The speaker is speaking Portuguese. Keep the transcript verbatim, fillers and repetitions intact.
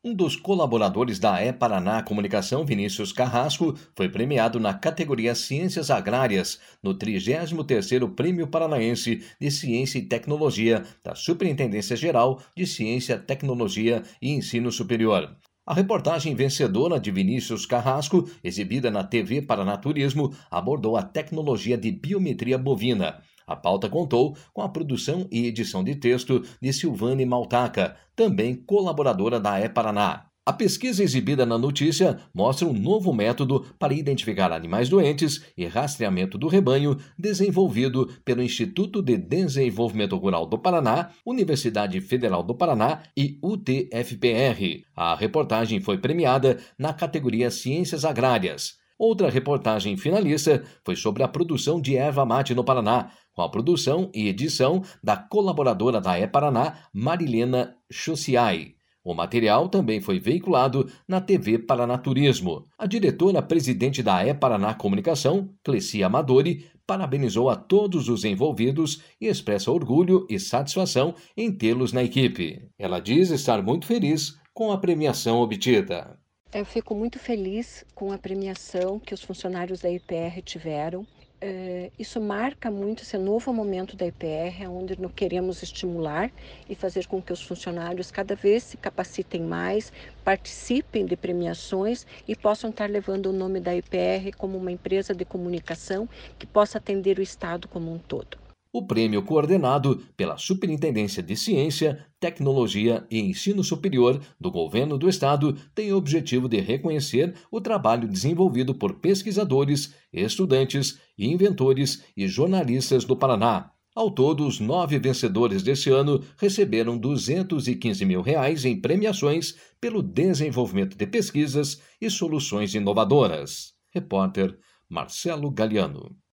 Um dos colaboradores da E-Paraná Comunicação, Vinícius Carrasco, foi premiado na categoria Ciências Agrárias, no trigésimo terceiro Prêmio Paranaense de Ciência e Tecnologia da Superintendência Geral de Ciência, Tecnologia e Ensino Superior. A reportagem vencedora de Vinícius Carrasco, exibida na T V Paranaturismo, abordou a tecnologia de biometria bovina. A pauta contou com a produção e edição de texto de Silvane Maltaca, também colaboradora da E-Paraná. A pesquisa exibida na notícia mostra um novo método para identificar animais doentes e rastreamento do rebanho, desenvolvido pelo Instituto de Desenvolvimento Rural do Paraná, Universidade Federal do Paraná e U T F P R. A reportagem foi premiada na categoria Ciências Agrárias. Outra reportagem finalista foi sobre a produção de erva mate no Paraná, com a produção e edição da colaboradora da E-Paraná, Marilena Chociai. O material também foi veiculado na T V Paranaturismo. A diretora-presidente da E-Paraná Comunicação, Cleci Amadori, parabenizou a todos os envolvidos e expressa orgulho e satisfação em tê-los na equipe. Ela diz estar muito feliz com a premiação obtida. Eu fico muito feliz com a premiação que os funcionários da I P R tiveram. É, isso marca muito esse novo momento da I P R, onde nós queremos estimular e fazer com que os funcionários cada vez se capacitem mais, participem de premiações e possam estar levando o nome da I P R como uma empresa de comunicação que possa atender o Estado como um todo. O prêmio, coordenado pela Superintendência de Ciência, Tecnologia e Ensino Superior do Governo do Estado, tem o objetivo de reconhecer o trabalho desenvolvido por pesquisadores, estudantes, inventores e jornalistas do Paraná. Ao todo, os nove vencedores deste ano receberam duzentos e quinze mil reais em premiações pelo desenvolvimento de pesquisas e soluções inovadoras. Repórter Marcelo Galiano.